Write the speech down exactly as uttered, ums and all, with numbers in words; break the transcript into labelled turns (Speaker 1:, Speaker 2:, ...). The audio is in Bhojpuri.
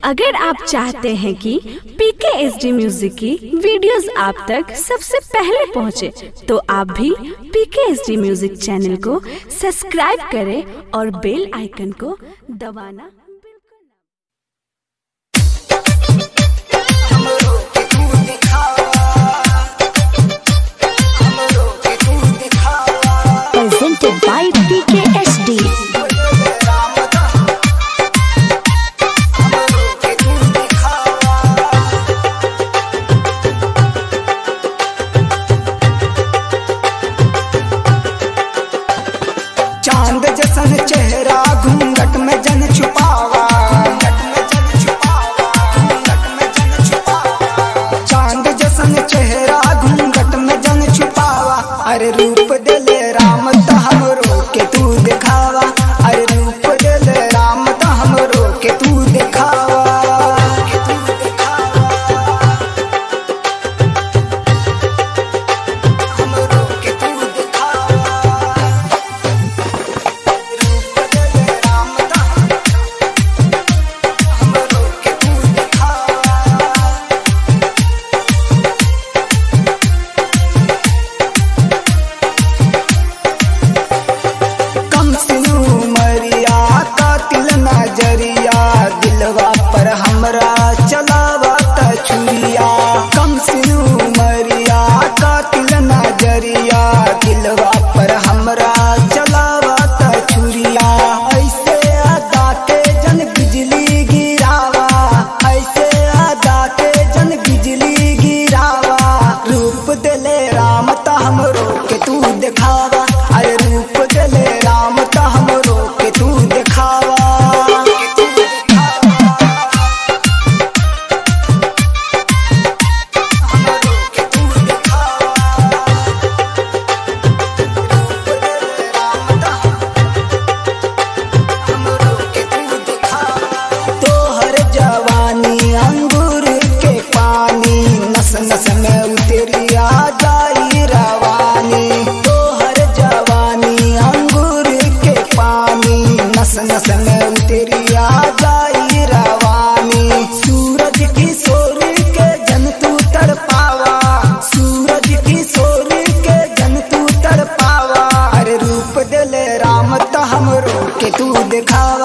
Speaker 1: अगर आप चाहते हैं कि पीके एसडी म्यूजिक की वीडियोस आप तक सबसे पहले पहुंचे, तो आप भी पीके एसडी म्यूजिक चैनल को सब्सक्राइब करें और बेल आइकन को दबाना
Speaker 2: presented by P K S D.
Speaker 3: चांद जैसन चेहरा घूंघट में जन छुपावा, चांद जैसन चेहरा घूंघट में जन छुपावा। अरे रूप दिले राम त हमरो के तू दिखावा, अरे रूप दिले राम त हमरो के तू दिखावा। हमरा चलावा त छुरिया कम सिनु मरिया कातिल नजरिया, दिलवा पर हमरा चलावा त छुरिया। ऐसे अदा के जन बिजली गिरावा, ऐसे अदा के जन बिजली गिरावा। रूप दिले राम त हमरो के तू दिखावा, अरे रूप दिले राम त हमरो के तू दिखावा। नस में उतरिया जाई रवानी, तोहर जवानी अंगूर के पानी। नस नस में उतरिया जाई रवानी। सूरज की सोर के जन तू तड़पावा, सूरज की सोर के जन तू तड़पावा। अरे रूप दिले राम त हमरो के तू दिखावा।